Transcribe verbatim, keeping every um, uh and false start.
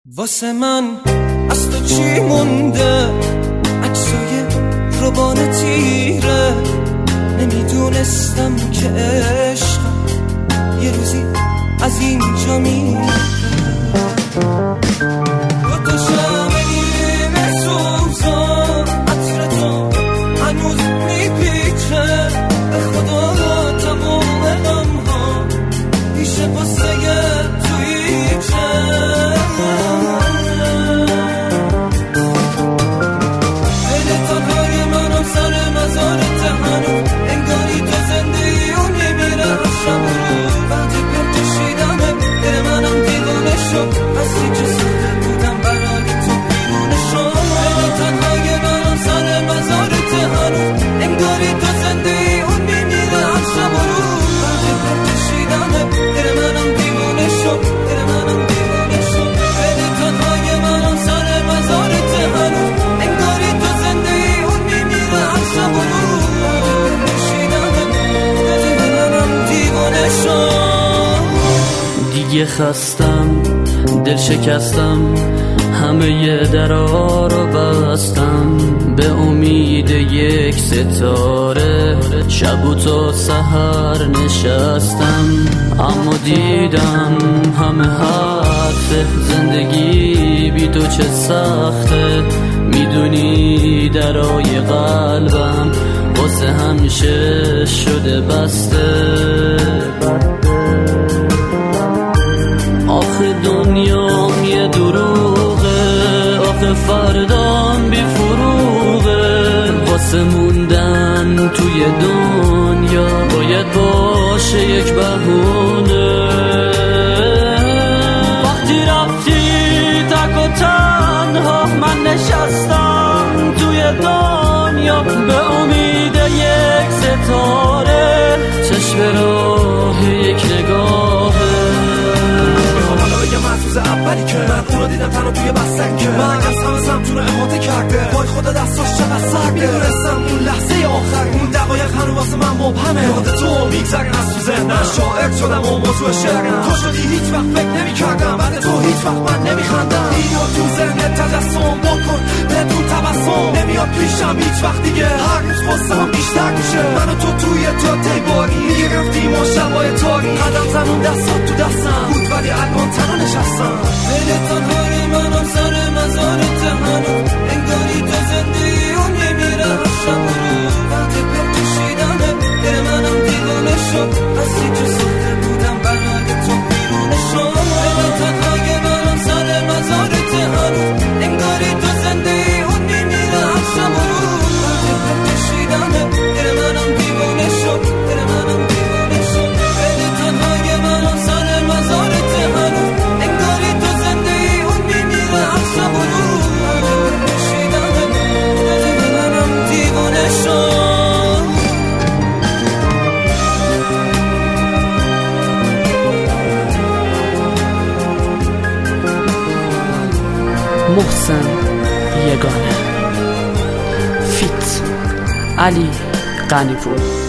واسه من از تو چی مونده؟ عکسای روبان تیره. نمیدونستم که عشق یه روزی از اینجا میره. دو تا شمع نیمه سوزان عطر تو هنوز میپیچه. به خدا تمام غمها پیش واسه توییچه. دیگه خستم، دل شکستم، همه درا رو بستم. به امید یک ستاره شب و تا سحر نشستم. اما دیدم همه حرف زندگی بی تو چه سخته. میدونی درای قلبم واسه همیشه شده بسته. آخه دنیام یه دروغه، آخه فردام بی فروغه. واسه موندن توی دنیا باید باشه یک بهونه. وقتی رفتی تک و تنها من نشستم توی دنیا. به امید یک ستاره چشم راه یک نگاهه. اولی که من اونو دیدم تنها توی بستن که من از همه سمتون احاطه کرده. وای خدا دستاش چقدر سرده. میدونستم اون لحظه آخر اون دقایق هنو واسه من مبهمه. یاد تو میگذرن از تو ذهنم. شاعر شدم و موضوع شعرم. تو شدی هیچ وقت فکر نمی کردم. بعد تو هیچ وقت من نمی خندم. اینو تو ذهنت تجسم بکن بدون تبسم. نمیاد پیشم هیچ وقت دیگه. هر روز خواستم بیشتر میشه. من و تو توی جاده باری میگرفتیم و شبای تاری. قدم زنون دستات تو دستم بود ولی الان تنها نشستم. دل تنهای منم سر مزارت هنوز. انگاری تو زندگی اون میمیره هر شب و روز. وقت پر کشیدنه دل منم دیوانه شد. از اینجا ساخته بودم برای تو بیرونه شد. دل تنهای منم سر مزارت هنوز. انگاری تو زندگی اون میمیره هر شب و روز. وقت پر کشیدنه دل منم دیوانه شد. دل منم دیوانه شد. دل تنهای منم سر مزارت هنوز. محسن یگانه فیت علی غنی‌پور.